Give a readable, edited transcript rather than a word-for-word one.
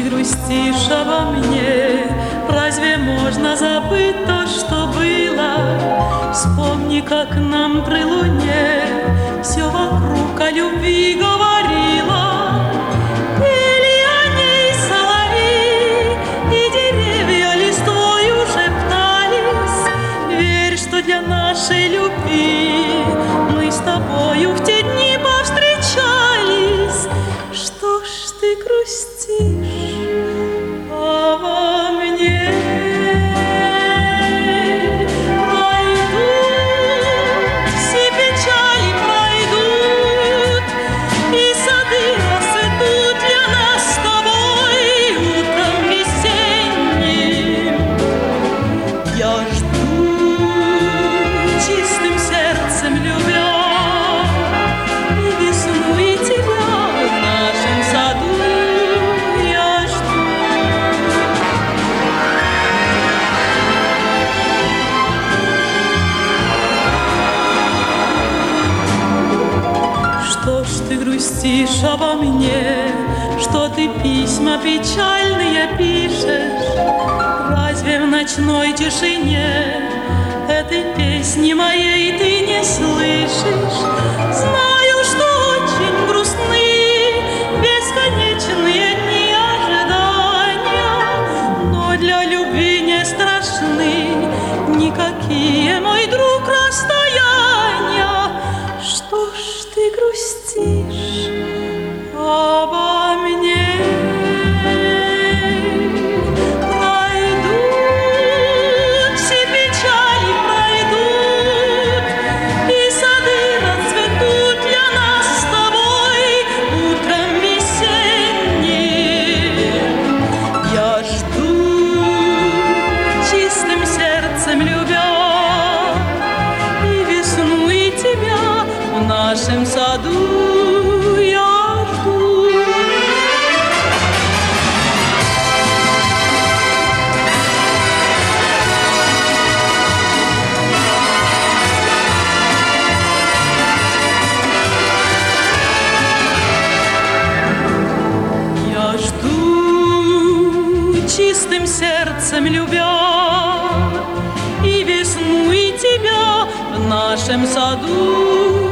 грустишь обо мне? Разве можно забыть то, что было? Вспомни, как нам при луне все вокруг о любви говорило. Пели о ней соловьи, и деревья листвою шептались. Верь, что для нашей любви мы с тобою в те дни повстречались. Что ж ты грустишь обо мне? Пройдут все печали, пройдут, и сады расцветут для нас с тобой утром весенним. Я жду, чистым сердцем любя, и весну, и тебя в нашем саду я жду. Что ж ты грустишь обо мне? Что ты письма печальные пишешь? Разве в ночной тишине этой песни моей ты не слышишь? Знаю, что очень грустны бесконечные дни ожидания, но для любви не страшны никакие, мой друг, расстояния. Что ж ты грустишь обо мне? Пройдут все печали, пройдут, и сады расцветут для нас с тобой утром весенним. Я жду, чистым сердцем любя, и весну, и тебя в нашем саду я жду. Я жду, чистым сердцем любя, и весну, и тебя в нашем саду